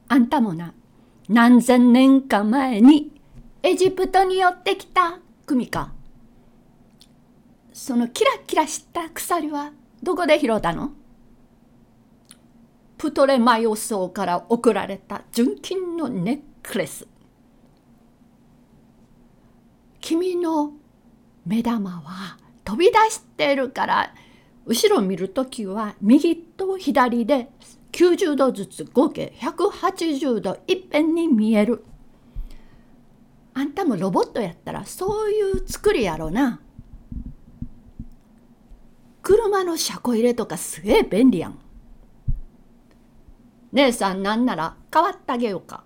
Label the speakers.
Speaker 1: あんたもな、何千年か前にエジプトに寄ってきた組か。そのキラキラした鎖はどこで拾ったの？プトレマイオスから送られた純金のネックレス。君の目玉は飛び出してるから、後ろ見るときは右と左で90度ずつ合計180度いっぺんに見える。あんたもロボットやったらそういう作りやろな。車の車庫入れとかすげえ便利やん。姉さんなんなら代わってあげようか。